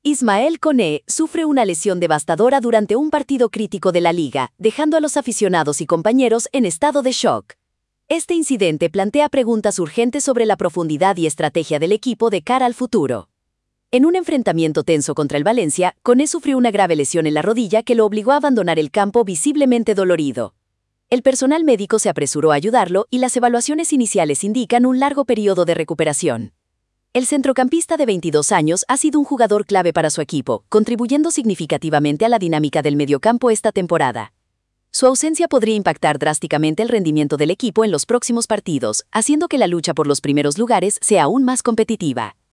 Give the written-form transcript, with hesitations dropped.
Ismael Koné sufre una lesión devastadora durante un partido crítico de la liga, dejando a los aficionados y compañeros en estado de shock. Este incidente plantea preguntas urgentes sobre la profundidad y estrategia del equipo de cara al futuro. En un enfrentamiento tenso contra el Valencia, Koné sufrió una grave lesión en la rodilla que lo obligó a abandonar el campo visiblemente dolorido. El personal médico se apresuró a ayudarlo y las evaluaciones iniciales indican un largo periodo de recuperación. El centrocampista de 22 años ha sido un jugador clave para su equipo, contribuyendo significativamente a la dinámica del mediocampo esta temporada. Su ausencia podría impactar drásticamente el rendimiento del equipo en los próximos partidos, haciendo que la lucha por los primeros lugares sea aún más competitiva.